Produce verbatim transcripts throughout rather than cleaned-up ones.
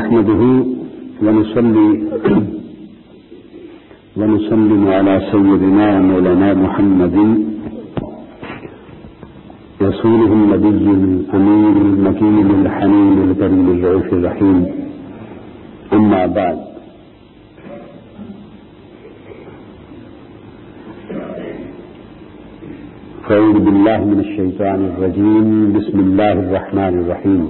نحمده ونصلي ونسلم على سيدنا مولانا محمد رسوله النبي الأمين المكين الحنين الكريم الرؤوف الرحيم. أما بعد، فأعوذ بالله من الشيطان الرجيم. بسم الله الرحمن الرحيم.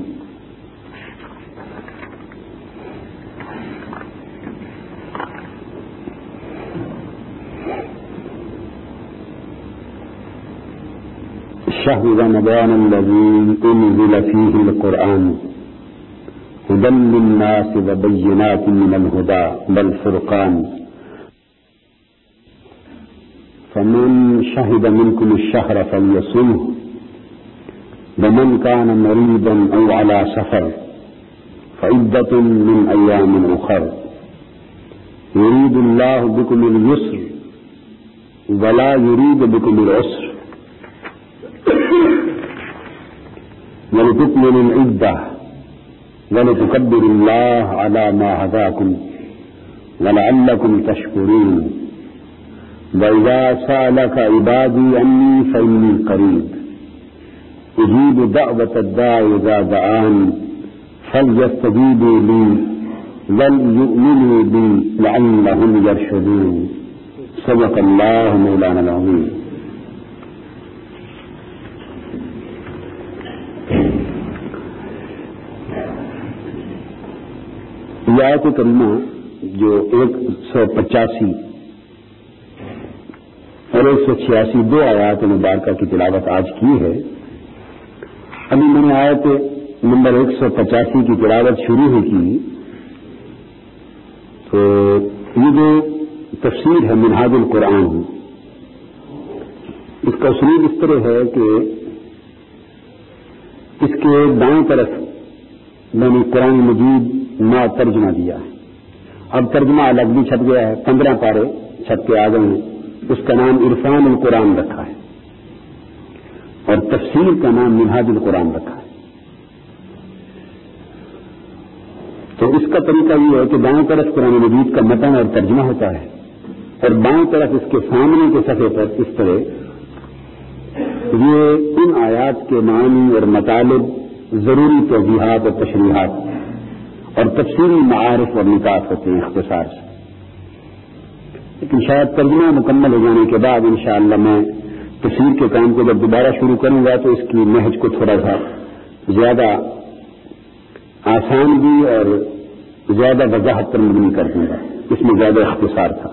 شهر رمضان الذي أنزل فيه القرآن هدى للناس وبينات من الهدى والفرقان، فمن شهد منكم الشهر فليصمه، ومن كان مريضا أو على سفر فعدة من أيام أخر، يريد الله بكم اليسر ولا يريد بكم العسر، ولتكملوا العدة ولتكبروا الله على ما هداكم ولعلكم تشكرون. وإذا سألك عبادي عني فإني قريب أجيب دعوة الداع إذا دعان فليستجيبوا لي وليؤمنوا بي لعلهم يرشدون. صدق الله مولانا العظيم. یہ آیت کریمہ جو ایک سو پچاسی اور ایک سو چھیاسی دو آیات مبارکہ کی تلاوت آج کی ہے. ابھی میں نے آیت نمبر ایک سو پچاسی کی تلاوت شروع ہی کی تو یہ جو تفسیر ہے منہاج القرآن، اس کا اسلوب اس طرح ہے کہ اس کے دائیں طرف میں نے قرآن مجید نہ ترجمہ دیا ہے. اب ترجمہ الگ بھی چھپ گیا ہے، پندرہ پارے چھپ کے آ گئے ہیں. اس کا نام عرفان القرآن رکھا ہے اور تفسیر کا نام منہاج القرآن رکھا ہے. تو اس کا طریقہ یہ ہے کہ دائیں طرف قرآن مجید کا متن اور ترجمہ ہوتا ہے اور بائیں طرف اس کے سامنے کے صفحے پر اس طرح یہ ان آیات کے معنی اور مطالب، ضروری توضیحات اور تشریحات اور تفصیلی معارف اور نکات ہوتے ہیں اختصار سے. لیکن شاید ترجمہ مکمل ہو جانے کے بعد انشاءاللہ میں تفسیر کے کام کو جب دوبارہ شروع کروں گا تو اس کی نہج کو تھوڑا سا زیادہ آسان بھی اور زیادہ وضاحت پر مبنی کر دوں گا. اس میں زیادہ اختصار تھا.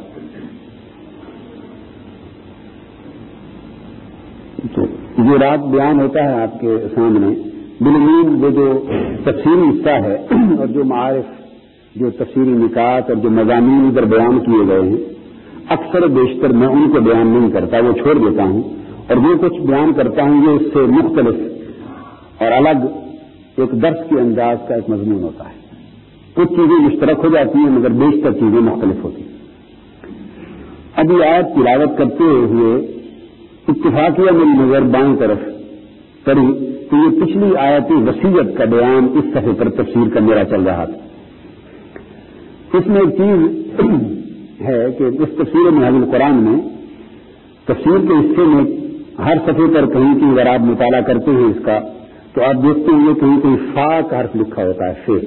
تو یہ رات بیان ہوتا ہے آپ کے سامنے بالعموم وہ جو تفصیلی حصہ ہے اور جو معارف، جو تفصیلی نکات اور جو مضامین ادھر بیان کیے گئے ہیں، اکثر بیشتر میں ان کو بیان نہیں کرتا، وہ چھوڑ دیتا ہوں اور وہ کچھ بیان کرتا ہوں جو اس سے مختلف اور الگ ایک درس کے انداز کا ایک مضمون ہوتا ہے. کچھ چیزیں مشترک ہو جاتی ہیں مگر بیشتر چیزیں مختلف ہوتی ہیں. ابھی آیت تلاوت کرتے ہوئے اتفاقیہ میری نظر بائیں طرف پڑی تو یہ پچھلی آیت وصیت کا بیان اس صفحے پر تفسیر کا میرا چل رہا تھا. اس میں ایک چیز ہے کہ اس تفسیر منہاج القرآن میں تفسیر کے حصے میں ہر صفحے پر کہیں کہیں اگر آپ مطالعہ کرتے ہیں اس کا تو آپ دیکھتے ہیں یہ کہیں کہیں فا کا حرف لکھا ہوتا ہے. فے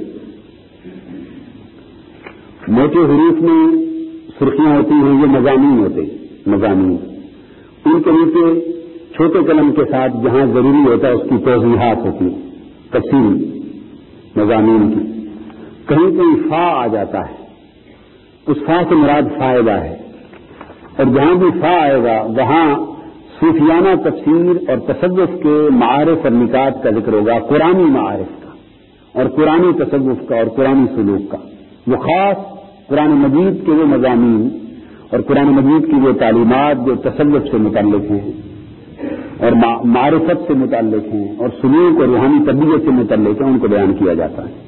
موٹے حروف میں سرخیاں ہوتی ہیں، یہ مضامین ہوتے ہیں. مضامین ان کے نیچے چھوٹے قلم کے ساتھ جہاں ضروری ہوتا ہے اس کی توضیحات ہوتی ہیں، تفصیل مضامین کی. کہیں کہیں فا آ جاتا ہے، اس فا سے مراد فائدہ ہے. اور جہاں بھی فا آئے گا وہاں صوفیانہ تفسیر اور تصوف کے معارف اور نکات کا ذکر ہوگا، قرآنی معارف کا اور قرآنی تصوف کا اور قرآنی سلوک کا. وہ خاص قرآن مجید کے وہ مضامین اور قرآن مجید کی وہ تعلیمات جو تصوف سے متعلق ہیں اور معرفت سے متعلق ہیں اور سلوک اور روحانی تربیت سے متعلق ہیں، ان کو بیان کیا جاتا ہے.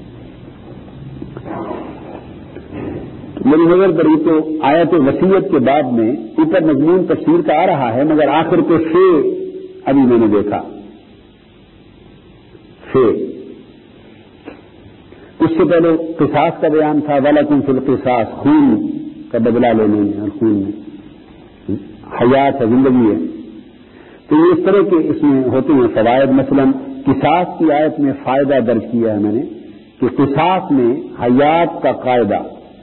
میری نظر پڑی تو آیت وصیت کے بعد میں اوپر مضمون تفسیر کا آ رہا ہے مگر آخر پہ سے ابھی میں نے دیکھا سے اس سے سے پہلے قصاص کا بیان تھا، وَلَكُمْ فِي الْقِصَاصِ، خون کا بدلہ لینے میں اور خون میں حیات ہے، زندگی ہے. تو یہ اس طرح کے اس میں ہوتے ہیں فوائد. مثلا قصاص کی آیت میں فائدہ درج کیا ہے میں نے کہ قصاص میں حیات کا قاعدہ،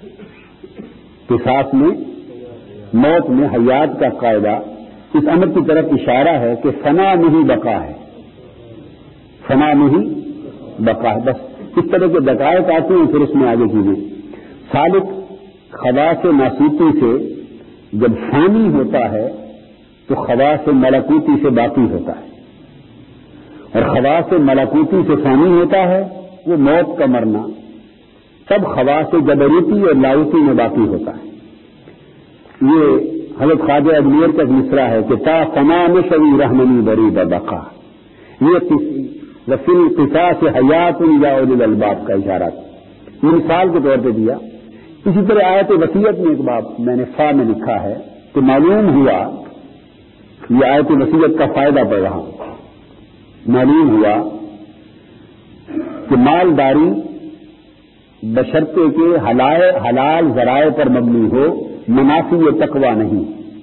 قصاص میں موت میں حیات کا قاعدہ، اس امر کی طرف اشارہ ہے کہ فنا میں ہی بقا ہے، فنا میں ہی بقا ہے. بس اس طرح کے دقائق آتے ہیں. پھر اس میں آگے چیزیں سالک خواص ناسوتی سے جب فانی ہوتا ہے تو خواص ملکوتی سے باقی ہوتا ہے، اور خواص ملکوتی سے فانی ہوتا ہے وہ موت کا مرنا، تب خواص جبروتی اور لاؤتی میں باقی ہوتا ہے. یہ حضرت خواجہ اجمیر کا مصرع ہے کہ تا فنا مشوی رحمنی بری بقا، یہ وفی القصاص حیات یا اولي الالباب کا اشارہ یہ مثال کے طور پہ دیا. اسی طرح آیت وصیت میں ایک باب میں نے فا میں لکھا ہے کہ معلوم ہوا، یہ آیت وصیت کا فائدہ پڑ رہا ہوں، معلوم ہوا کہ مالداری بشرطے کے حلال ذرائع پر مبنی ہو، منافی تقوی نہیں.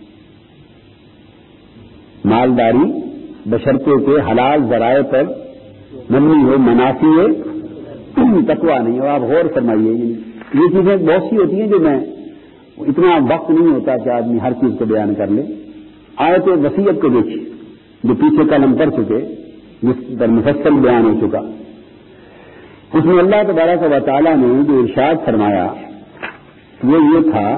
مالداری بشرطے کے حلال ذرائع پر مبنی ہو، منافی تقوی نہیں. اور آپ غور فرمائیے، یہ چیزیں بہت سی ہوتی ہیں جو میں اتنا وقت نہیں ہوتا کہ آدمی ہر چیز کو بیان کر لے. آیت وصیت کو دیکھیے جو پیچھے کل ہم کر چکے، جس پر مفصل بیان ہو چکا. اس میں اللہ تبارک و تعالیٰ نے جو ارشاد فرمایا وہ یہ تھا،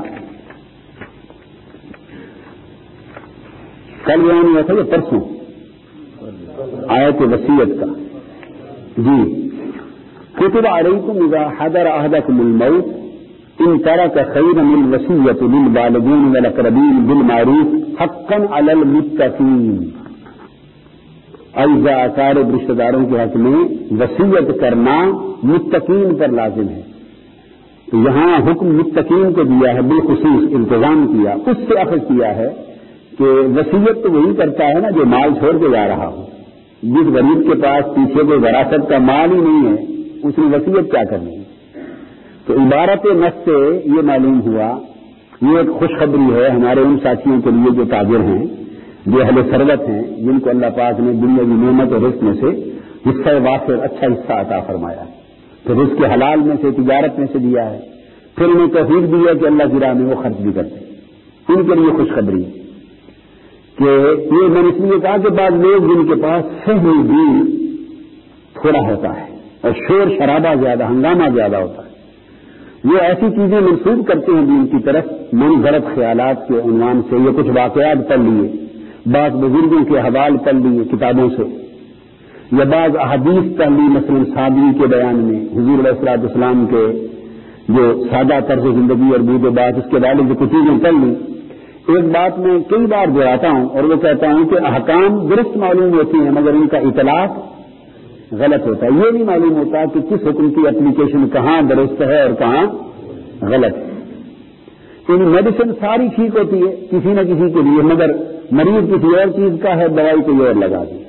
کل بیان ہوا تھا یہ پرسوں آیت وصیت کا. جی كتب عليكم إذا حضر أحدكم الموت إن ترك خيرا الوصية للوالدين والأقربين بالمعروف حقا على المتقين. اعزاء اقارب رشتہ داروں کے حق میں وصیت کرنا متقین پر لازم ہے. تو یہاں حکم متقین کو دیا ہے، بالخصوص التزام کیا، اس سے اخذ کیا ہے کہ وصیت تو وہی کرتا ہے نا جو مال چھوڑ کے جا رہا ہو. جس غریب کے پاس پیچھے کوئی وراثت کا مال ہی نہیں ہے اس نے وصیت کیا کرنی ہے. تو عبارت نص سے یہ معلوم ہوا، یہ ایک خوشخبری ہے ہمارے ان ساتھیوں کے لیے جو تاجر ہیں، جو اہل ثروت ہیں، جن کو اللہ پاک نے دنیاوی نعمت اور رزق میں سے حصہ وافر اچھا حصہ عطا فرمایا ہے، پھر رزق حلال میں سے تجارت میں سے دیا ہے، پھر انہیں توفیق دی ہے کہ اللہ کی راہ میں وہ خرچ بھی کرتے ہیں. ان کے لیے خوشخبری ہے کہ یہ میں نے اس لیے کہا کہ بعض لوگ جن کے پاس فہم دین تھوڑا ہوتا ہے اور شور شرابہ زیادہ، ہنگامہ زیادہ ہوتا ہے، وہ ایسی چیزیں منسوب کرتے ہیں دین کی طرف من غلط خیالات کے عنوان سے. یہ کچھ واقعات پڑھ لیے، بعض بزرگوں کے حوال پڑھ لیے کتابوں سے، یا بعض احادیث پڑھ لی، مثلا صحابی کے بیان میں حضور علیہ الصلوۃ والسلام کے جو سادہ طرز زندگی اور بود و بات اس کے بارے میں کچھ چیزیں پڑھ لی. ایک بات میں کئی بار دہراتا ہوں اور وہ کہتا ہوں کہ احکام درست معلوم ہوتی ہیں مگر ان کا اطلاق غلط ہوتا ہے. یہ نہیں معلوم ہوتا کہ کس حکم کی اپلیکیشن کہاں درست ہے اور کہاں غلط ہے. یعنی میڈیسن ساری ٹھیک ہوتی ہے کسی نہ کسی کے لیے، مگر مریض کسی اور چیز کا ہے، دوائی کوئی اور لگا دی.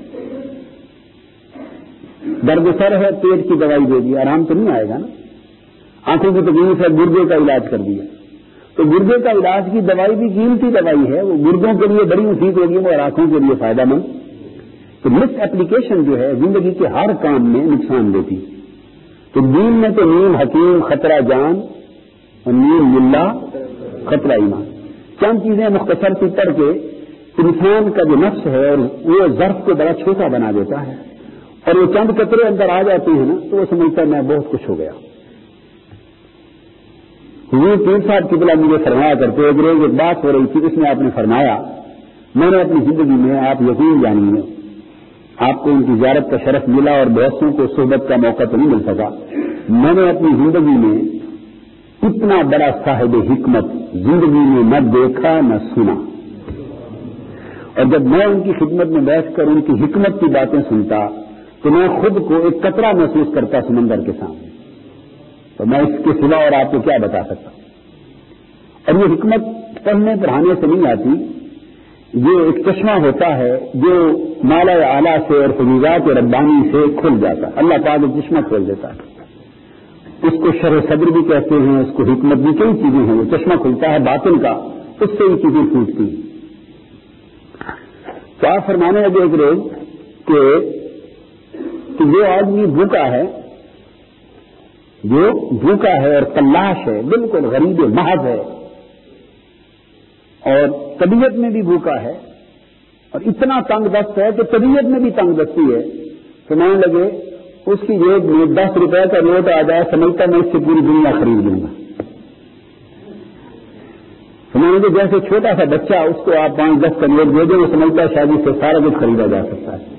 درد سر ہے، پیٹ کی دوائی دے دی، آرام تو نہیں آئے گا نا. آنکھوں کی تکلیف ہے، گردے کا علاج کر دیا، تو گردے کا علاج کی دوائی بھی قیمتی دوائی ہے، وہ گردوں کے لیے بڑی مفید ہوگی اور آنکھوں کے لیے فائدہ مند. تو مس اپلیکیشن جو ہے زندگی کے ہر کام میں نقصان دیتی. تو دین میں تو نیم حکیم خطرہ جان اور نیم ملا خطرہ ایمان. چند چیزیں مختصر سی کر کے انسان کا جو نفس ہے اور وہ ظرف کو بڑا چھوٹا بنا دیتا ہے، اور وہ چند قطرے اندر آ جاتے ہیں نا تو وہ سمجھتا ہے میں بہت کچھ ہو گیا. حضور پیر صاحب کی بلا مجھے فرمایا کرتے ایک روز ایک بات ہو رہی تھی، اس میں آپ نے فرمایا میں نے اپنی زندگی میں آپ یقین جانیے آپ کو ان کی زیارت کا شرف ملا اور بہتوں کو صحبت کا موقع تو نہیں مل سکا. میں نے اپنی زندگی میں اتنا بڑا صاحب حکمت زندگی میں نہ دیکھا نہ سنا، اور جب میں ان کی خدمت میں بیٹھ کر ان کی حکمت کی باتیں سنتا تو میں خود کو ایک قطرہ محسوس کرتا سمندر کے سامنے. تو میں اس کے سوا اور آپ کو کیا بتا سکتا. اور یہ حکمت پڑھنے پڑھانے سے نہیں آتی، یہ ایک چشمہ ہوتا ہے جو مالا اعلیٰ سے اور فضیلات ربانی سے کھل جاتا ہے. اللہ تعالیٰ چشمہ کھول دیتا ہے. اس کو شرح صدر بھی کہتے ہیں، اس کو حکمت بھی، کئی چیزیں ہیں، وہ چشمہ کھلتا ہے باطن کا، اس سے یہ چیزیں پھوٹتی ہیں۔ تو آپ فرمانے لگے ایک روز کہ کہ جو آدمی بھوکا ہے، جو بھوکا ہے اور تلاش ہے، بالکل غریب محض ہے، اور طبیعت میں بھی بھوکا ہے اور اتنا تنگ دست ہے کہ طبیعت میں بھی تنگ دستی ہے، سمجھنے لگے اس کی جیب میں دس روپے کا نوٹ آ جائے، سمجھتا میں اس سے پوری دنیا خرید لوں گا۔ سمجھنے لگے جیسے چھوٹا سا بچہ، اس کو آپ پانچ دس کا نوٹ دے دیں، وہ سمجھتا ہے شاید اس سے سارا کچھ خریدا جا سکتا ہے۔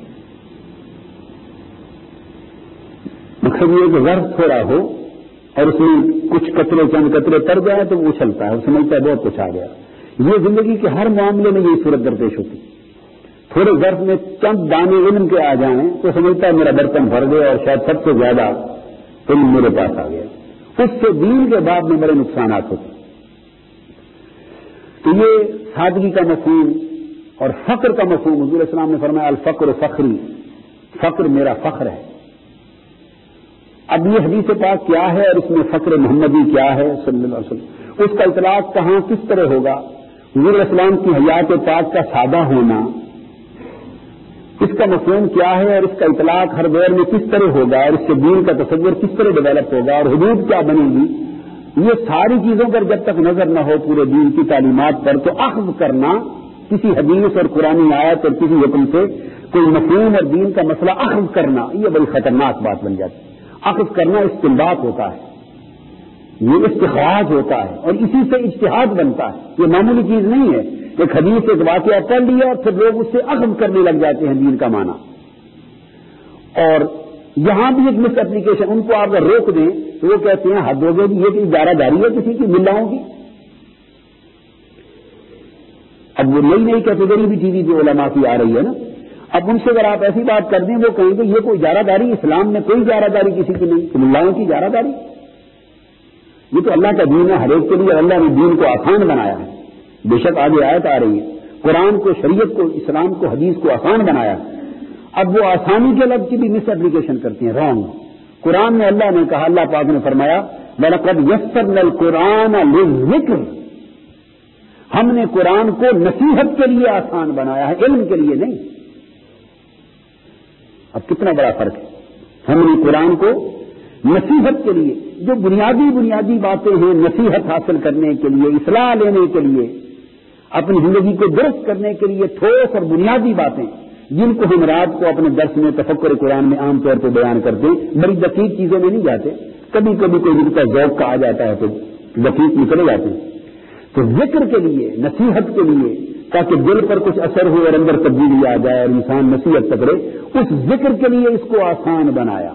مقصد یہ کہ ظرف تھوڑا ہو اور اس میں کچھ قطرے چند قطرے تر جائے تو وہ اچھلتا ہے، وہ سمجھتا ہے بہت کچھ آ گیا۔ یہ زندگی کے ہر معاملے میں یہی صورت درپیش ہوتی ہے۔ تھوڑے ظرف میں چند دانے علم کے آ جائیں تو سمجھتا ہے میرا برتن بھر گیا اور شاید سب سے زیادہ علم میرے پاس آ گیا، اس سے دین کے بعد میں بڑے نقصانات ہوتے ہیں۔ تو یہ سادگی کا مفہوم اور فقر کا مفہوم، حضور السلام نے فرمایا الفقر فخری، فقر میرا فخر ہے۔ اب یہ حدیث پاک کیا ہے اور اس میں فقر محمدی کیا ہے صلی اللہ علیہ وسلم، اس کا اطلاق کہاں کس طرح ہوگا؟ حضور السلام کی حیات پاک کا سادہ ہونا، اس کا مفہوم کیا ہے اور اس کا اطلاق ہر دور میں کس طرح ہوگا، اور اس سے دین کا تصور کس طرح ڈیولپ ہوگا اور حدود کیا بنے گی، یہ ساری چیزوں پر جب تک نظر نہ ہو پورے دین کی تعلیمات پر، تو اخذ کرنا کسی حدیث اور قرآنی آیت اور کسی حکم سے کوئی مفہوم اور دین کا مسئلہ اخذ کرنا، یہ بڑی خطرناک بات بن جاتی ہے۔ اخذ کرنا استنباط ہوتا ہے، یہ استخراج ہوتا ہے اور اسی سے اجتہاد بنتا ہے، یہ معمولی چیز نہیں ہے۔ ایک حدیث ایک واقعہ پڑھ لیا اور پھر لوگ اس سے اخذ کرنے لگ جاتے ہیں دین کا معنی، اور یہاں بھی ایک مس اپلیکیشن، ان کو آپ اگر روک دیں تو وہ کہتے ہیں حد ہو گئی، یہ کہ اجارہ داری ہے کسی کی ملاؤں کی۔ اب وہ نئی نئی کیٹیگری بھی ٹی وی پہ علماء کی آ رہی ہے نا، اب ان سے اگر آپ ایسی بات کر دیں وہ کہیں گے یہ کوئی اجارہ داری، اسلام میں کوئی اجارہ داری کسی کی نہیں، ملاؤں کی اجارہ داری، یہ تو اللہ کا دین ہے ہر ایک کے لیے، اللہ نے دین کو آسان بنایا ہے۔ بے شک آگے آیت آ رہی ہے، قرآن کو، شریعت کو، اسلام کو، حدیث کو آسان بنایا۔ اب وہ آسانی کے لفظ کی بھی مس اپلیکیشن کرتی ہیں، رانگ۔ قرآن میں اللہ نے کہا، اللہ پاک نے فرمایا وَلَقَدْ يَسَّرْنَا الْقُرْآنَ لِلذِّكْرِ، ہم نے قرآن کو نصیحت کے لیے آسان بنایا ہے، علم کے لیے نہیں۔ اب کتنا بڑا فرق ہے، ہم نے قرآن کو نصیحت کے لیے، جو بنیادی بنیادی باتیں ہیں نصیحت حاصل کرنے کے لیے، اصلاح لینے کے لیے، اپنی زندگی کو درست کرنے کے لیے ٹھوس اور بنیادی باتیں، جن کو ہم رات کو اپنے درس میں تفکر قرآن میں عام طور پہ بیان کرتے ہیں، بڑی دقیق چیزوں میں نہیں جاتے، کبھی کبھی کوئی نکتا ذوق کا آ جاتا ہے تو دقیق نکلے جاتے ہیں۔ تو ذکر کے لیے، نصیحت کے لیے، تاکہ دل پر کچھ اثر ہو اور اندر تبدیلی آ جائے اور انسان نصیحت پکڑے، اس ذکر کے لیے اس کو آسان بنایا۔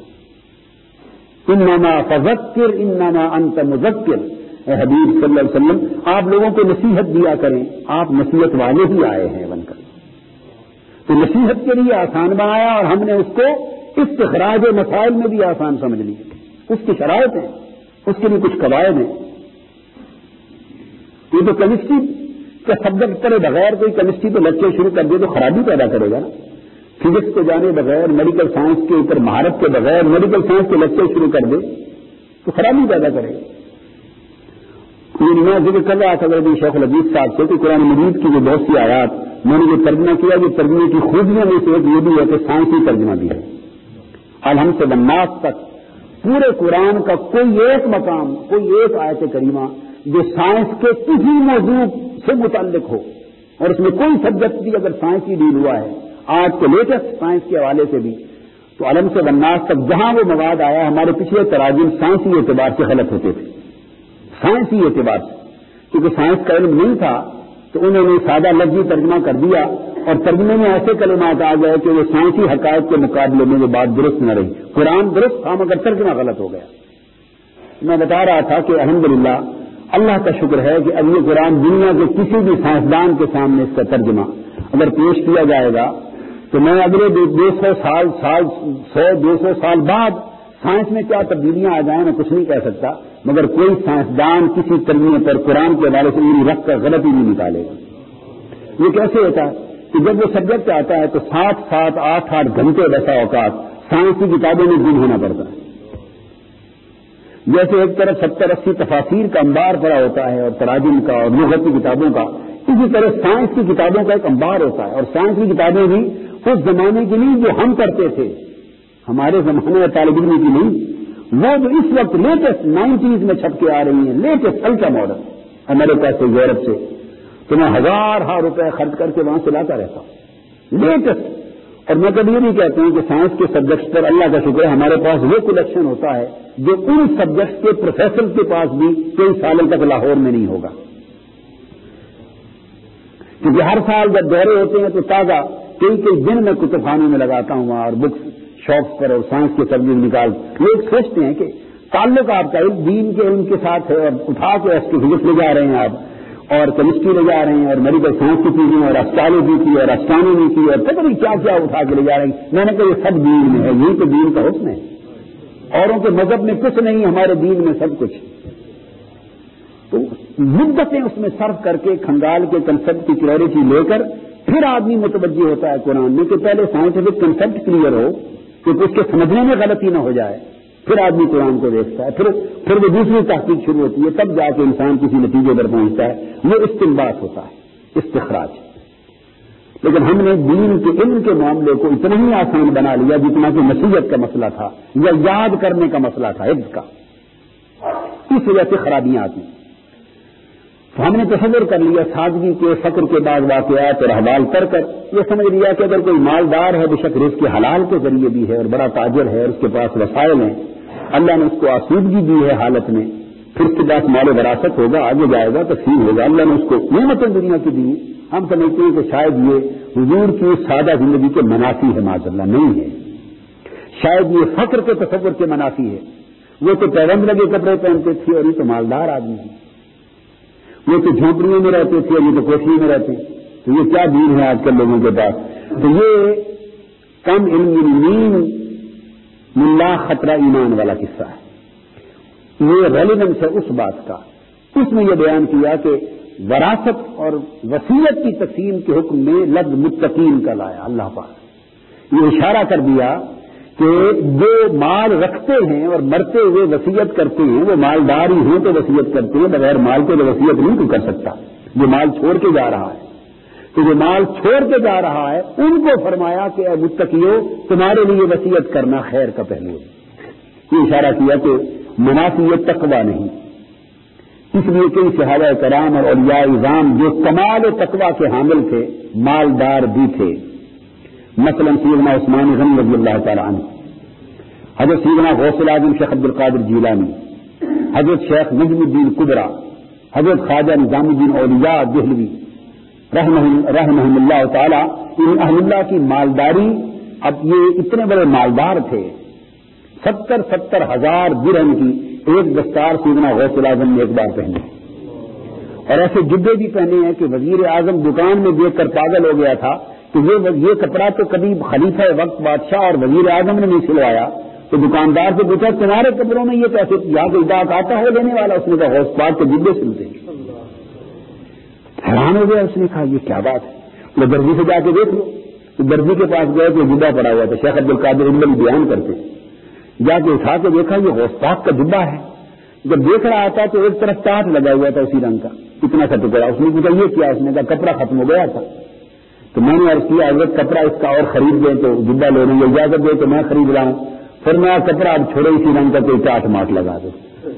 انما فذکر انما انت مذکر، اے حبیب صلی اللہ علیہ وسلم آپ لوگوں کو نصیحت دیا کریں، آپ نصیحت والے ہی آئے ہیں بن کر۔ تو نصیحت کے لیے آسان بنایا اور ہم نے اس کو استخراج مسائل میں بھی آسان سمجھ لی، اس کی شرائط ہیں، اس کے لیے کچھ قواعد ہیں۔ یہ تو کیمسٹری کا سبجیکٹ کرے بغیر کوئی کیمسٹری پہ لیکچر شروع کر دے تو خرابی پیدا کرے گا نا، فزکس کو جانے بغیر، میڈیکل سائنس کے اوپر مہارت کے بغیر میڈیکل سائنس کے لیکچر شروع کر دے تو خرابی پیدا کرے گا۔ یہ میں ذکر کر رہا تھا میرے شیخ الحدیث صاحب سے کہ قرآن مجید کی جو بہت سی آیات میں نے جو ترجمہ کیا، یہ ترجمے کی خوبیوں میں سے ایک یہ بھی ہے کہ سائنسی ترجمہ بھی ہے۔ الحمد سے بناس تک پورے قرآن کا کوئی ایک مقام، کوئی ایک آیت کریمہ جو سائنس کے کسی موضوع سے متعلق ہو، اور اس میں کوئی سبجیکٹ بھی اگر سائنسی ڈیل ہوا ہے آج کے لیٹسٹ سائنس کے حوالے سے بھی، تو علم سے بناس تک جہاں وہ مواد آیا، ہمارے پچھلے تراجم سائنسی اعتبار سے غلط ہوتے تھے، سائنسی اعتبار سے، کیونکہ سائنس کا علم نہیں تھا تو انہوں نے سادہ لفظی ترجمہ کر دیا اور ترجمے میں ایسے کلمات آ گئے کہ وہ سائنسی حقائق کے مقابلے میں وہ بات درست نہ رہی۔ قرآن درست تھا مگر ترجمہ غلط ہو گیا۔ میں بتا رہا تھا کہ الحمدللہ اللہ کا شکر ہے کہ اب یہ قرآن دنیا کے کسی بھی سائنسدان کے سامنے اس کا ترجمہ اگر پیش کیا جائے گا تو میں اگلے دو سو سال سال سو دو سو سال بعد سائنس میں کیا تبدیلیاں آ جائیں میں کچھ نہیں کہہ سکتا، مگر کوئی سائنسدان کسی ترجمے پر قرآن کے حوالے سے انگلی رکھ کر غلطی نہیں نکالے گا۔ یہ کیسے ہوتا ہے کہ جب وہ سبجیکٹ آتا ہے تو سات سات آٹھ آٹھ گھنٹے بسا اوقات سائنس کی کتابوں میں گم ہونا پڑتا ہے، جیسے ایک طرف ستر اسی تفاسیر کا انبار پڑا ہوتا ہے اور تراجم کا اور لغت کی کتابوں کا، اسی طرح سائنس کی کتابوں کا ایک انبار ہوتا ہے، اور سائنس کی کتابیں بھی اس زمانے کی نہیں جو ہم پڑھتے تھے، ہمارے زمانے میں طالب علم کی نہیں، وہ جو اس وقت لیٹسٹ نائنٹیز میں چھپ کے آ رہی ہیں، لیٹسٹ الٹرا ماڈرن، امریکہ سے یورپ سے، تو میں ہزار ہزار روپے خرچ کر کے وہاں سے لاتا رہتا ہوں لیٹسٹ۔ اور میں کبھی یہ بھی کہتا ہوں کہ سائنس کے سبجیکٹس پر اللہ کا شکر ہے ہمارے پاس وہ کلیکشن ہوتا ہے جو ان سبجیکٹس کے پروفیسر کے پاس بھی کئی سالوں تک لاہور میں نہیں ہوگا، کیونکہ ہر سال جب دورے ہوتے ہیں تو تازہ کئی کئی دن میں کتب خانوں میں لگاتا ہوں وہاں، اور بکس شاپس پر اور سائنس کے سبجیکٹ نکال، لوگ سوچتے ہیں کہ تعلق آپ کا علم دین کے علم کے ساتھ ہے، اور اٹھا کے ایس کے فزکس لے جا رہے ہیں آپ، اور کیمسٹری لے جا رہے ہیں، اور میڈیکل سائنس کی چیزیں، اور اسٹرالوجی کی اور اسٹرانومی کی، اور پتہ نہیں کیا کیا اٹھا کے لے جا رہے ہیں۔ میں نے کہا یہ سب دین میں ہے، یہی تو دین کا حسن ہے، اوروں کے مذہب میں کچھ نہیں، ہمارے دین میں سب کچھ۔ تو مدتیں اس میں صرف کر کے کھنگال کے کنسپٹ کی کلیئرٹی لے کر پھر آدمی متوجہ ہوتا ہے قرآن میں کہ پہلے سائنٹیفک کنسپٹ کلیئر ہو کہ اس کے سمجھنے میں غلطی نہ ہو جائے، پھر آدمی قرآن کو دیکھتا ہے، پھر پھر وہ دوسری تحقیق شروع ہوتی ہے، تب جا کے انسان کسی نتیجے پر پہنچتا ہے، یہ استنباط ہوتا ہے، استخراج۔ لیکن ہم نے دین کے علم کے معاملے کو اتنا ہی آسان بنا لیا جتنا کہ نصیحت کا مسئلہ تھا یا یاد کرنے کا مسئلہ تھا، حفظ کا، اس وجہ سے خرابیاں آتی۔ تو ہم نے تصور کر لیا سادگی کے، فقر کے بعد واقعات اور احوال کر کر یہ سمجھ لیا کہ اگر کوئی مالدار ہے بے شک رزق کے حلال کے ذریعے بھی ہے اور بڑا تاجر ہے اور اس کے پاس وسائل ہیں، اللہ نے اس کو آسودگی دی ہے حالت میں، پھر اس کے پاس مال وراثت ہوگا، آگے جائے گا تقسیم ہوگا، اللہ نے اس کو نعمتیں دنیا کی دی۔ ہم سمجھتے ہیں کہ شاید یہ حضور کی سادہ زندگی کے منافی ہے، معاذ اللہ نہیں ہے، شاید یہ فقر کے تصور کے منافی ہے۔ وہ تو پیغمبر کے کپڑے پہنتے تھے اور یہ تو مالدار آدمی ہے، وہ تو جھونپڑیوں میں رہتے تھے اور یہ تو کوٹھیوں میں رہتے ہیں، تو یہ کیا دین ہے آج کل لوگوں کے پاس؟ تو یہ کم علم نیم ملا خطرہ ایمان والا قصہ ہے، یہ ریلیونس ہے اس بات کا۔ اس میں یہ بیان کیا کہ وراثت اور وصیت کی تقسیم کے حکم میں لفظ متقین کا لایا اللہ پاک، یہ اشارہ کر دیا کہ جو مال رکھتے ہیں اور مرتے ہوئے وصیت کرتے ہیں وہ مالدار ہی ہیں تو وصیت کرتے ہیں، بغیر مال کے تو وصیت نہیں کوئی کر سکتا۔ جو مال چھوڑ کے جا رہا ہے تو جو مال چھوڑ کے جا رہا ہے ان کو فرمایا کہ اے متقیو تمہارے لیے وصیت کرنا خیر کا پہلو ہے۔ یہ اشارہ کیا کہ منافی تقوی نہیں، اس لیے کئی صحابہ کرام اور اولیاء اعظام جو کمال تقوی کے حامل تھے مالدار بھی تھے، مثلا سیدنا عثمان غنی رضی اللہ تعالیٰ عنہ، حضرت سیدنا غوث الاعظم شیخ عبد القادر جیلانی، حضرت شیخ نجم الدین کبرا، حضرت خواجہ نظام الدین اولیاء دہلوی رحمہم اللہ تعالیٰ، ان اہل اللہ کی مالداری، اب یہ اتنے بڑے مالدار تھے، ستر ستر ہزار درہم کی ایک دستار سیدنا غوث الاعظم نے ایک بار پہنی، اور ایسے جبے بھی پہنے ہیں کہ وزیر اعظم دکان میں دیکھ کر پاگل ہو گیا تھا کہ یہ یہ کپڑا تو کبھی خلیفہ وقت بادشاہ اور وزیر اعظم نے نہیں سلوایا، تو دکاندار سے پوچھا تمہارے کپڑوں میں یہ کیسے، یہاں کوئی گاہک آتا ہے لینے والا؟ اس نے کہا غوث پاک کے جبے سلتے ہیں۔ حیران ہو گیا، اس نے کہا یہ کیا بات ہے، وہ درزی سے جا کے دیکھ لو، تو درزی کے پاس گئے تو جبا پڑا ہوا تھا، شیخ عبد القادر علم بیان کرتے، جا کے اٹھا کے دیکھا یہ غوث پاک کا جبا ہے۔ جب دیکھ رہا تھا تو ایک طرف ٹاٹ لگا ہوا تھا اسی رنگ کا، اتنا سا ٹکڑا، اس نے پوچھا یہ کیا؟ اس نے کہا کپڑا ختم ہو گیا تھا، تو میں نے عرض کیا حضرت کپڑا اس کا اور خرید دیں تو جبا لینے کی اجازت دے تو میں خرید رہا ہوں، پھر میں کپڑا اب چھوڑے اسی رنگ کا کوئی ٹاٹ ماٹ لگا دو۔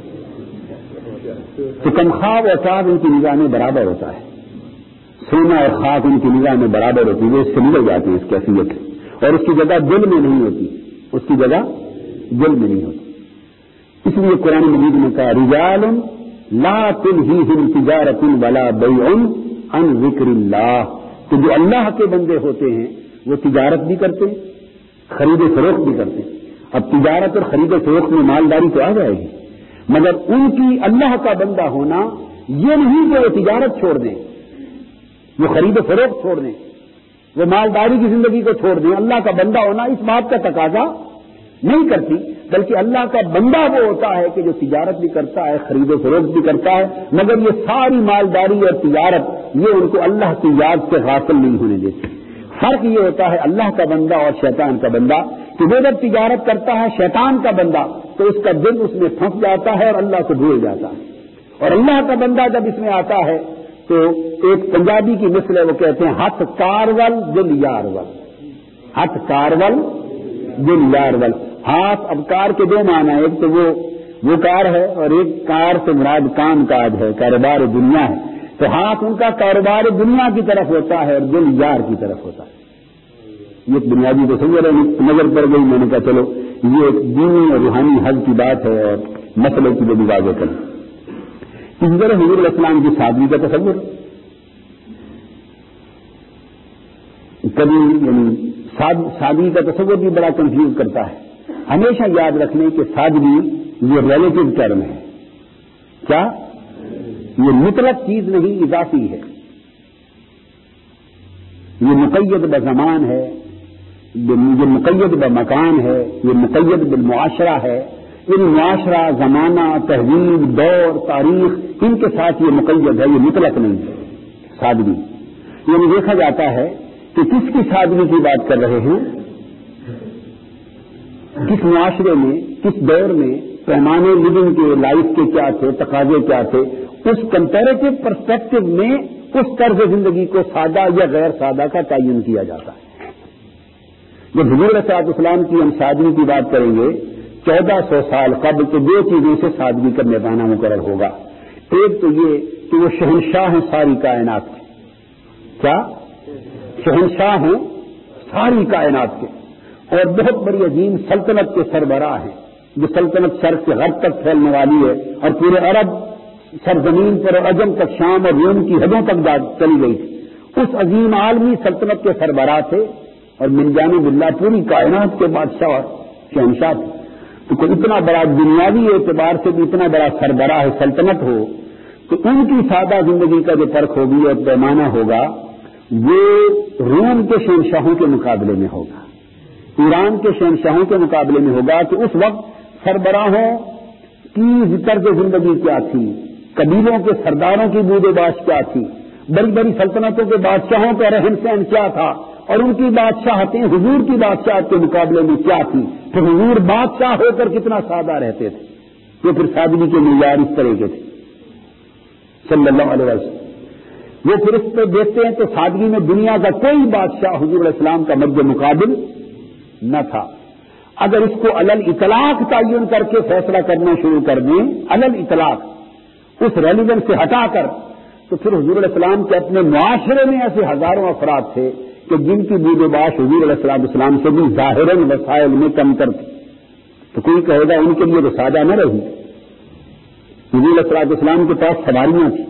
تو کمخواب اور چاند ان کی نگاہ میں برابر ہوتا ہے، سونا اور خاک ان کی نگاہ میں برابر ہوتی ہے، وہ اس سے نکل جاتے ہیں اس کیفیت، اور اس کی جگہ دل میں نہیں ہوتی، اس کی جگہ دل میں نہیں ہوتی۔ اس لیے قرآن مجید نے کہا رجال لا تلہیہم تجارۃ ولا بیع عن ذکر اللہ، کہ جو اللہ کے بندے ہوتے ہیں وہ تجارت بھی کرتے ہیں، خرید و فروخت بھی کرتے ہیں۔ اب تجارت اور خرید و فروخت میں مالداری تو آ جائے گی، مگر ان کی اللہ کا بندہ ہونا یہ نہیں کہ وہ تجارت چھوڑ دیں، وہ خرید و فروخت چھوڑ دیں، وہ مالداری کی زندگی کو چھوڑ دیں، اللہ کا بندہ ہونا اس بات کا تقاضا نہیں کرتی، بلکہ اللہ کا بندہ وہ ہوتا ہے کہ جو تجارت بھی کرتا ہے، خرید و فروخت بھی کرتا ہے، مگر یہ ساری مالداری اور تجارت یہ ان کو اللہ کی یاد سے غافل نہیں ہونے دیتی۔ فرق یہ ہوتا ہے اللہ کا بندہ اور شیطان کا بندہ، کہ وہ جب تجارت کرتا ہے شیطان کا بندہ تو اس کا دل اس میں پھنس جاتا ہے اور اللہ کو بھول جاتا ہے. اور اللہ کا بندہ جب اس میں آتا ہے تو ایک پنجابی کی مثل ہے, وہ کہتے ہیں ہاتھ کارول دل یارول. ہاتھ کارول دل یارول. ہاتھ اب کار کے دو معنی, ایک تو وہ وہ کار ہے اور ایک کار سے مراد کام کاج ہے, کاروبار دنیا ہے. تو ہاتھ ان کا کاروبار دنیا کی طرف ہوتا ہے اور دل یار کی طرف ہوتا ہے. یہ بنیادی تصور ہے, نظر پڑ گئی, میں نے کہا چلو یہ ایک دینی اور روحانی حد کی بات ہے اور مسئلے کی جو واضح کریں. اس طرح حضور علیہ السلام کی سادگی کا تصور کبھی یعنی سادگی کا تصور بھی بڑا کنفیوز کرتا ہے. ہمیشہ یاد رکھ لیں کہ سادگی یہ ریلیٹو ٹرم ہے. کیا یہ مطلق چیز نہیں, اضافی ہے. یہ مقید بزمان ہے, یہ مقید بمکان ہے, یہ مقید بالمعاشرہ ہے. ان معاشرہ, زمانہ, تہذیب, دور, تاریخ, ان کے ساتھ یہ مقید ہے, یہ مطلق نہیں ہے. سادگی یعنی دیکھا جاتا ہے کہ کس کی سادگی کی بات کر رہے ہیں, کس معاشرے میں, کس دور میں, پیمانے لیونگ کے, لائف کے کیا تھے, تقاضے کیا تھے, اس کمپیریٹو پرسپیکٹو میں اس طرز زندگی کو سادہ یا غیر سادہ کا تعین کیا جاتا ہے. جب حضور علیہ السلام کی ہم سادگی کی بات کریں گے چودہ سو سال قبل, تو دو چیزوں سے سادگی کا پیمانہ مقرر ہوگا. ایک تو یہ کہ وہ شہنشاہ ہیں ساری کائنات کے. کیا شہنشاہ ہیں ساری کائنات کے, اور بہت بڑی عظیم سلطنت کے سربراہ ہیں, جو سلطنت شرق سے غرب تک پھیلنے والی ہے اور پورے عرب سرزمین پر اور عجم تک, شام اور روم کی حدوں تک چلی گئی تھی. اس عظیم عالمی سلطنت کے سربراہ تھے اور من جانب اللہ پوری کائنات کے بادشاہ اور شہنشاہ تھے. تو کوئی اتنا بڑا دنیاوی اعتبار سے بھی اتنا بڑا سربراہ سلطنت ہو تو ان کی سادہ زندگی کا جو فرق ہوگی اور پیمانہ ہوگا وہ روم کے شہنشاہوں کے مقابلے میں ہوگا, ایران کے شہنشاہوں کے مقابلے میں ہوگا. کہ اس وقت سربراہوں کی طرز زندگی کیا تھی, قبیلوں کے سرداروں کی بود و باش کیا تھی, بڑی بڑی سلطنتوں کے بادشاہوں کا رہن سہن کیا تھا, اور ان کی بادشاہتیں حضور کی بادشاہت کے مقابلے میں کیا تھی. پھر حضور بادشاہ ہو کر کتنا سادہ رہتے تھے. یہ پھر سادگی کے معیار اس طرح کے تھے صلی اللہ علیہ وسلم. وہ پھر اس پہ دیکھتے ہیں تو سادگی میں دنیا کا کوئی بادشاہ حضور علیہ السلام کا مد مقابل نہ تھا. اگر اس کو علل اطلاق تعین کر کے فیصلہ کرنا شروع کر دیں, علل اطلاق, اس ریلیجن سے ہٹا کر, تو پھر حضور علیہ السلام کے اپنے معاشرے میں ایسے ہزاروں افراد تھے کہ جن کی بود و باش حضور علیہ السلام السلام سے بھی ظاہراً وسائل میں کم تر تھی. تو کوئی کہے گا ان کے لیے تو سادہ نہ رہی. حضور علیہ السلام السلام کے پاس سواریاں تھیں,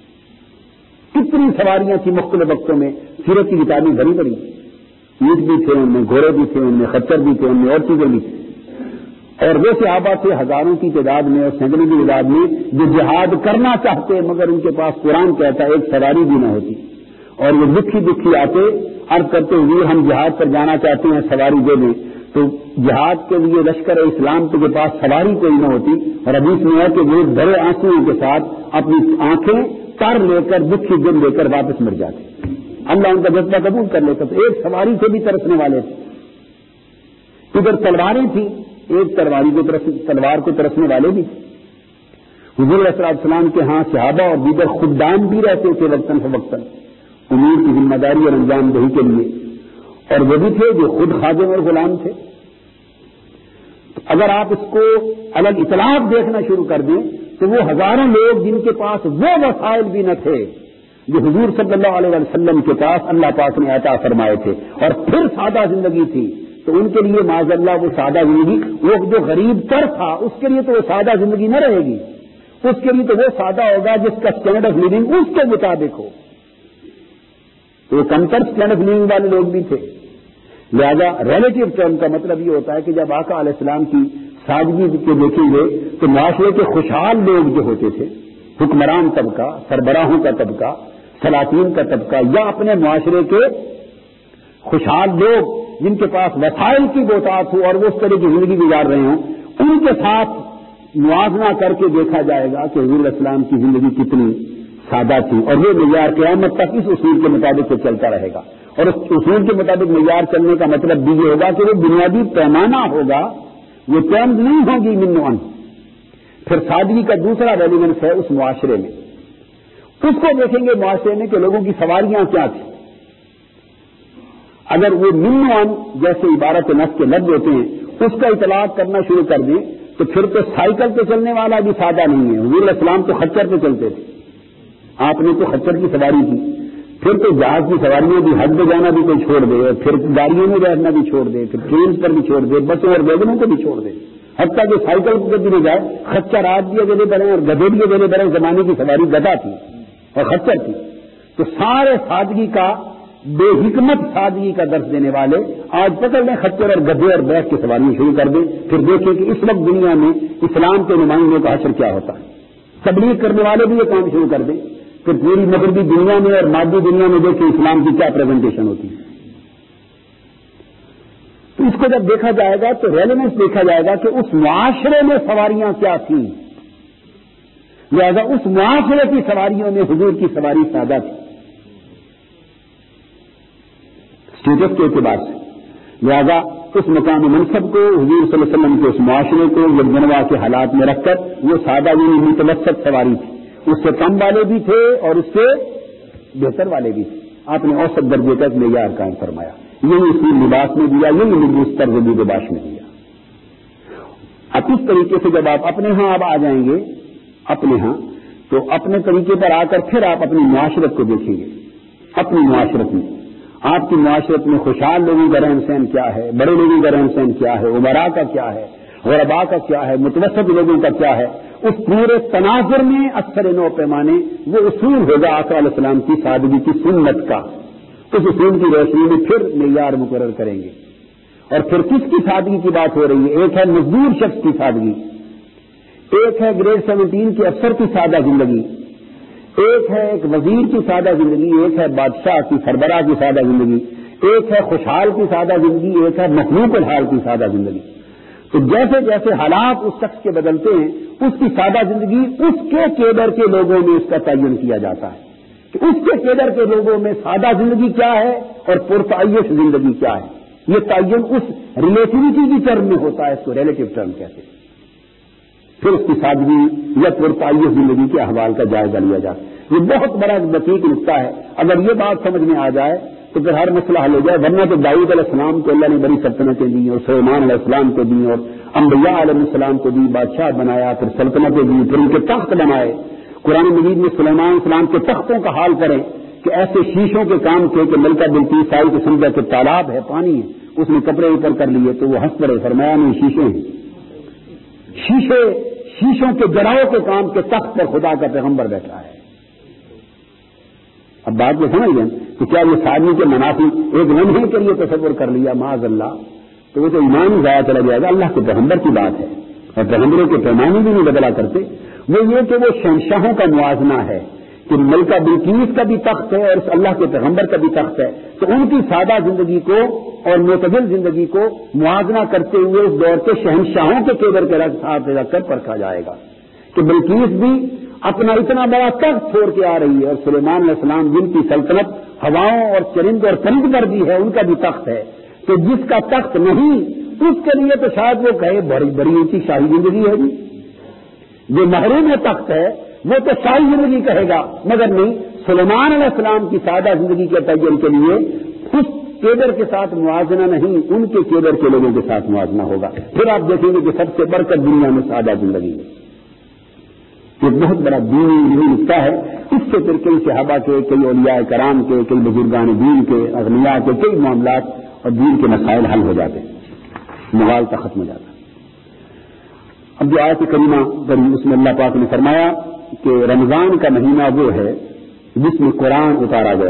کتنی سواریاں تھیں مختلف وقتوں میں. سیرت کی کتابیں بڑی بڑی, اونٹ بھی تھے ان میں, گھوڑے بھی تھے ان میں, خچر بھی تھے ان میں, اور چیزیں بھی تھیں. اور وہ صحابہ تھے ہزاروں کی تعداد میں اور سینکڑوں کی تعداد میں جو جہاد کرنا چاہتے, مگر ان کے پاس قرآن کہتا ہے ایک سواری بھی نہ ہوتی, اور وہ دکھی دکھی آتے عرض کرتے ہوئے ہم جہاد پر جانا چاہتے ہیں, سواری دے دیں. تو جہاد کے لیے لشکر اسلام کے پاس سواری کوئی نہ ہوتی, اور حدیث میں ہے کہ وہ بڑے آنسوؤں کے ساتھ اپنی آنکھیں تر لے کر دکھی دل لے کر واپس مر جاتے. اللہ ان کا جذبہ قبول کر لیتا. تو ایک سواری سے بھی ترسنے والے تھے. ادھر تلواریں تھیں, ایک تلواری کو ترس تلوار کو ترسنے والے بھی تھے. حضور علیہ السلام کے ہاں صحابہ اور دیگر خدام بھی رہتے تھے وقتاً فوقتاً امور کی ذمہ داری اور انجام دہی کے لیے, اور وہ بھی تھے جو خود خادم اور غلام تھے. اگر آپ اس کو الگ اطلاق دیکھنا شروع کر دیں تو وہ ہزاروں لوگ جن کے پاس وہ وسائل بھی نہ تھے جو حضور صلی اللہ علیہ وسلم کے پاس اللہ پاک نے عطا فرمائے تھے, اور پھر سادہ زندگی تھی, تو ان کے لیے معاذ اللہ وہ سادہ زندگی, وہ جو غریب تر تھا اس کے لیے تو وہ سادہ زندگی نہ رہے گی. اس کے لیے تو وہ سادہ ہوگا جس کا اسٹینڈرڈ آف لیونگ اس کے مطابق ہو. تو وہ کمتر اسٹینڈرڈ آف لیونگ والے لوگ بھی تھے. لہذا ریلیٹو ٹرم کا مطلب یہ ہوتا ہے کہ جب آقا علیہ السلام کی سادگی کو دیکھیں گے تو معاشرے کے خوشحال لوگ جو ہوتے تھے, حکمران طبقہ, سربراہوں کا طبقہ, سلاطین کا طبقہ, یا اپنے معاشرے کے خوشحال لوگ جن کے پاس وسائل کی بہتات ہو اور وہ اس طرح کی زندگی گزار رہے ہوں, ان کے ساتھ موازنہ کر کے دیکھا جائے گا کہ حضور علیہ السلام کی زندگی کتنی سادہ تھی. اور یہ معیار قیامت تک اس اصول کے مطابق سے چلتا رہے گا. اور اس اصول کے مطابق معیار چلنے کا مطلب بھی یہ ہوگا کہ وہ بنیادی پیمانہ ہوگا یہ ٹرمز نہیں ہوں گی من وان. پھر سادگی کا دوسرا ریلیونس ہے اس معاشرے میں. اس کو دیکھیں گے معاشرے میں کہ لوگوں کی سواریاں کیا تھیں. اگر وہ من وان جیسے عبارت نفس کے لفظ ہوتے ہیں اس کا اطلاق کرنا شروع کر دیں تو پھر تو سائیکل پہ چلنے والا بھی سادہ نہیں ہے. حضور علیہ السلام تو خچر پہ چلتے تھے, آپ نے تو خچر کی سواری کی. پھر تو جہاز کی سواریاں بھی حد پہ جانا بھی کوئی چھوڑ دے, پھر گاڑیوں میں بیٹھنا بھی چھوڑ دے, پھر ٹرین پر بھی چھوڑ دے, بسوں اور ویگنوں کو بھی چھوڑ دے, حتیٰ کہ سائیکل پہ بھی نہیں جائے. خچر آج بھی اگلے بڑھے اور گدھے بھی اگلے بڑھے. زمانے کی سواری گدھا تھی اور خچر تھی. تو سارے سادگی کا, بے حکمت سادگی کا درس دینے والے آج پکڑ لیں خچر اور گدھے اور بیٹھ کی سواری شروع کر دیں. پھر دیکھیں کہ اس وقت دنیا میں اسلام کے نمائندوں کا حشر کیا ہوتا ہے. تبلیغ کرنے والے بھی یہ کام شروع کر دیں. پھر پوری مغربی دنیا میں اور مادی دنیا میں دیکھیں اسلام کی کیا پریزنٹیشن ہوتی ہے. تو اس کو جب دیکھا جائے گا تو ریلیونس دیکھا جائے گا کہ اس معاشرے میں سواریاں کیا تھیں. لہذا اس معاشرے کی سواریوں میں حضور کی سواری سادہ تھی اسٹیٹس کے اعتبار سے. لہذا اس مقام منصب کو حضور صلی اللہ علیہ وسلم کے اس معاشرے کو یکجنوا کے حالات میں رکھ کر وہ سادہ یعنی متوسط سواری تھی. اس سے کم والے بھی تھے اور اس سے بہتر والے بھی تھے. آپ نے اوسط درجے کا ایک معیار قائم فرمایا. یہی اسی لباس میں دیا, یہی لباس طرز لباس میں دیا. اب اس طریقے سے جب آپ اپنے ہاں اب آ جائیں گے اپنے ہاں تو اپنے طریقے پر آ کر پھر آپ اپنی معاشرت کو دیکھیں گے. اپنی معاشرت میں آپ کی معاشرت میں خوشحال لوگوں کا رہن سہن کیا ہے, بڑے لوگوں کا رہن سہن کیا ہے, عمراء کا کیا ہے, غرباء کا کیا ہے, متوسط لوگوں کا کیا ہے. اس پورے تناظر میں اکثر نو پیمانے وہ اصول ہوگا آقا علیہ السلام کی سادگی کی سنت کا. اس اصول کی روشنی میں پھر معیار مقرر کریں گے. اور پھر کس کی سادگی کی بات ہو رہی ہے؟ ایک ہے مزدور شخص کی سادگی, ایک ہے گریڈ سیونٹین کے افسر کی سادہ زندگی, ایک ہے ایک وزیر کی سادہ زندگی, ایک ہے بادشاہ کی سربراہ کی سادہ زندگی, ایک ہے خوشحال کی سادہ زندگی, ایک ہے مخلوق الحال کی سادہ زندگی. تو جیسے جیسے حالات اس شخص کے بدلتے ہیں اس کی سادہ زندگی اس کے کیڈر کے لوگوں میں اس کا تعین کیا جاتا ہے کہ اس کے کیڈر کے لوگوں میں سادہ زندگی کیا ہے اور پرتعیش زندگی کیا ہے. یہ تعین اس ریلیٹیوٹی کی ٹرم میں ہوتا ہے, اس کو ریلیٹو ٹرم کہتے ہیں. پھر اس کی سادگی یا پرتعیش زندگی کے احوال کا جائزہ لیا جاتا ہے. یہ بہت بڑا دقیق نقطہ ہے. اگر یہ بات سمجھ میں آ جائے تو پھر ہر مسئلہ حل ہو جائے. ورنہ تو داؤد علیہ السلام کو اللہ نے بڑی سلطنتیں دی اور سلیمان علیہ السلام کو دی اور انبیاء علیہ السلام کو دی, بادشاہ بنایا, پھر سلطنتیں دی, پھر ان کے تخت بنائے. قرآن مجید میں سلیمان علیہ السلام کے تختوں کا حال کریں کہ ایسے شیشوں کے کام تھے کہ ملکہ بلقیس آئی تو سمجھا کہ تالاب ہے, پانی ہے, اس نے کپڑے اوپر کر لیے تو وہ ہنس پڑے, فرمایا نہیں شیشے ہیں. شیشے شیشوں کے جراؤ کے کام کے تخت پر خدا کا پیغمبر بیٹھا ہے. اب بات کو سمجھ گئے کہ کیا یہ سادگی کے منافی ایک لمحے کے لیے تصور کر لیا معاذ اللہ تو وہ تو ایمان ہی ضائع چلا جائے گا. اللہ کے پیغمبر کی بات ہے اور پیغمبروں کے پیمانے بھی نہیں بدلا کرتے. وہ یہ کہ وہ شہنشاہوں کا موازنہ ہے کہ ملکہ بلقیس کا بھی تخت ہے اور اللہ کے پیغمبر کا بھی تخت ہے, تو ان کی سادہ زندگی کو اور معتدل زندگی کو موازنہ کرتے ہوئے اس دور کے شہنشاہوں کے کیڈر کے ساتھ رکھ کر پرکھا جائے گا کہ بلقیس بھی اپنا اتنا بڑا تخت چھوڑ کے آ رہی ہے اور سلیمان علیہ السلام جن کی سلطنت ہواؤں اور چرند اور پرند پر بھی ہے ان کا بھی تخت ہے. تو جس کا تخت نہیں اس کے لیے تو شاید وہ کہے بڑی بڑی اونچی شاہی زندگی ہے جی. جو محروم تخت ہے وہ تو شاہی زندگی کہے گا, مگر نہیں, سلیمان علیہ السلام کی سادہ زندگی کے تعین کے لیے اس کیڈر کے ساتھ موازنہ نہیں, ان کے کیڈر کے لوگوں کے ساتھ موازنہ ہوگا. پھر آپ دیکھیں گے کہ سب سے بڑھ کر دنیا میں سادہ زندگی ہے. یہ بہت بڑا دینی نقطہ ہے. اس سے پھر کئی صحابہ کے, کئی اولیاء کرام کے, کئی بزرگان دین کے, اغنیاء کے کئی معاملات اور دین کے مسائل حل ہو جاتے ہیں, مغالطہ ختم ہو جاتا ہے. اب جو آیت کریمہ پڑھی اس میں اللہ پاک نے فرمایا کہ رمضان کا مہینہ وہ ہے جس میں قرآن اتارا گیا,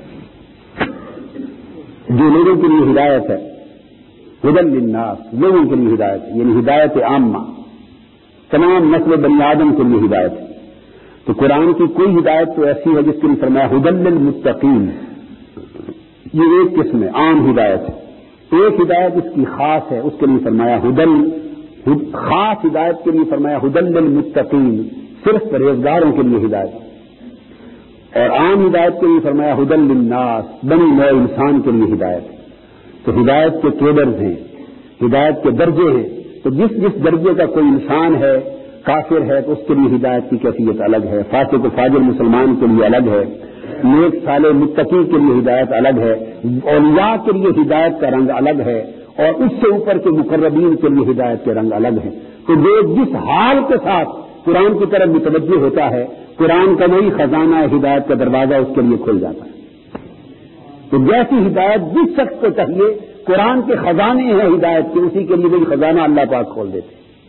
جو لوگوں کے لیے ہدایت ہے, ہدی للناس, لوگوں کے لیے ہدایت ہے, یعنی ہدایت عامہ, تمام نسل بنی آدم کے لیے ہدایت ہے. تو قرآن کی کوئی ہدایت تو ایسی ہے جس کے لیے فرمایا ہدی للمتقین, یہ ایک قسم ہے, عام ہدایت ہے. ایک ہدایت اس کی خاص ہے, اس کے لیے فرمایا ہدی, خاص ہدایت کے لیے فرمایا ہدی للمتقین, صرف پرہیزگاروں کے لیے ہدایت. اور عام ہدایت کے لیے فرمایا ہدی للناس, بنی نوع انسان کے لیے ہدایت. تو ہدایت کے کیڈرز ہیں, ہدایت کے درجے ہیں. تو جس جس درجے کا کوئی انسان ہے کافر ہے تو اس کے لیے ہدایت کی کیفیت الگ ہے، فاسق و فاجر مسلمان کے لیے الگ ہے، نیک صالح متقی کے لیے ہدایت الگ ہے، اولیاء کے لیے ہدایت کا رنگ الگ ہے، اور اس سے اوپر کے مقربین کے لیے ہدایت کے رنگ الگ ہیں۔ تو جو جس حال کے ساتھ قرآن کی طرف متوجہ ہوتا ہے، قرآن کا وہی خزانہ ہدایت کا دروازہ اس کے لیے کھل جاتا ہے۔ تو جیسی ہدایت جس شخص کو چاہیے، قرآن کے خزانے ہیں ہدایت کے، اسی کے لیے وہی خزانہ اللہ پاک کھول دیتے۔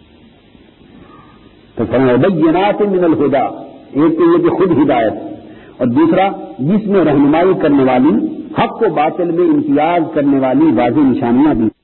تو بینات من الہدی، ایک تو یہ کہ خود ہدایت، اور دوسرا جس میں رہنمائی کرنے والی، حق و باطل میں امتیاز کرنے والی واضح نشانیاں بھی۔